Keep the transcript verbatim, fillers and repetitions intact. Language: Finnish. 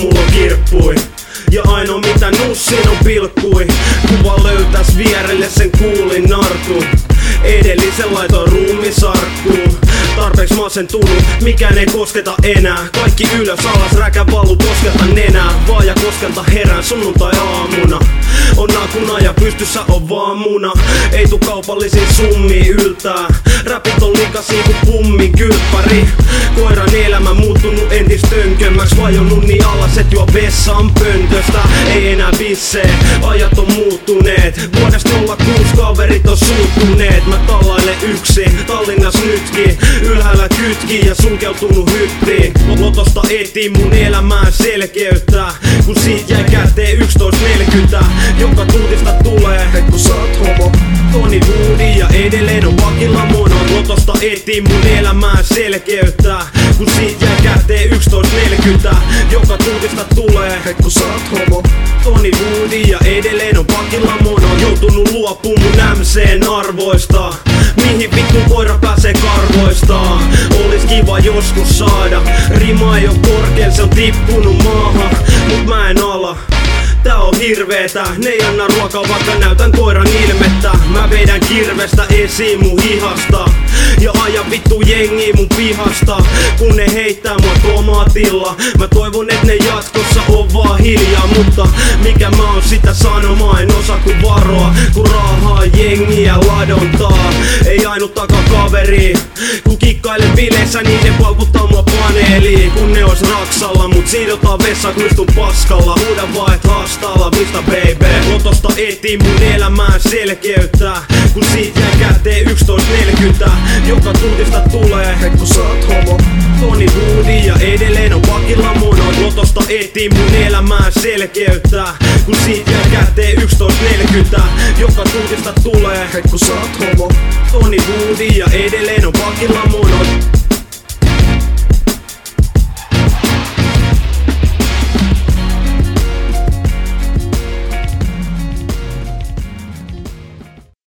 mulla on kirppui. Ja ainoa mitä nussin on pilkkui. Kuva löytäis vierelle sen kuulin nartu. Edellisen laitoin ruumisarkkuun. Tarpeeks masentunut, mikään ei kosketa enää. Kaikki ylös alas, räkä valuu koskelta nenää. Vaaja koskelta herään sunnuntai aamuna. On nakuna ja pystyssä on vaan muna. Ei tuu kaupallisiin summiin yltää. Räpit on likasi ku pummin kylppäri. Koiran elämä muuttunut entis tönkömmäks. Vajonnut niin alas et juo vessan pöntöstä. Ei enää bissee, ajat on muuttuneet. Vuodesta nolla kuusi kaverit on suuttuneet. Mä tallailen yksin, Tallinnas nytkin. Ylhäällä kytki ja sulkeutunut hyttiin. Lotosta etiin mun elämää selkeyttää. Kun siitä jäi käteen yksitoista neljäkymmentä. Joka tuutista tulee, et kun sä oot homo. Toni Woody ja edelleen on vakilla mono. Lotosta etiin mun elämää selkeyttää. Kun siitä jäi käteen yksitoista neljäkymmentä. Joka tuutista tulee, et kun sä oot homo. Toni Woody ja edelleen on vakilla mono. Joutunut luopuun mun M C:n arvoista. Mihin vittu koira pääsee karvoistaan? Olis kiva joskus saada. Rima ei oo korkeel, se on tippunut maahan. Mut mä en ala. Tää on hirveetä, ne ei anna ruokaa vaikka näytän koiran ilmettä. Mä vedän kirvestä esiin mun hihasta. Ja ajan vittu jengi mun pihasta. Kun ne heittää mua tomaatilla. Mä toivon et ne jatkossa on vaan hiljaa. Mutta mikä mä oon sitä sanomaan, en osaa kun varoa. Kun raahaa jengiä ladontaa. Ei ainuttakaan kaveri. Kun kikkailen bileissä niin ne paukuttaa mua paneeliin. Kun ne ois raksalla mut siidotaan vessa kuistun paskalla. Huuda vaan et haastalla, mistä baby? Lotosta etiin mun elämää selkeyttää. Kun siitä jäi käteen yksitoista neljäkymmentä. Joka tuutista tulee, et kun sä oot homo. Toni Woody ja edelleen on vakilla mono. Lotosta etiin mun elämää selkeyttää. Kun siitä jäi käteen yksitoista neljäkymmentä. Joka tuutista tulee, et kun sä oot homo. Toni Woody ja edelleen on vakilla mono.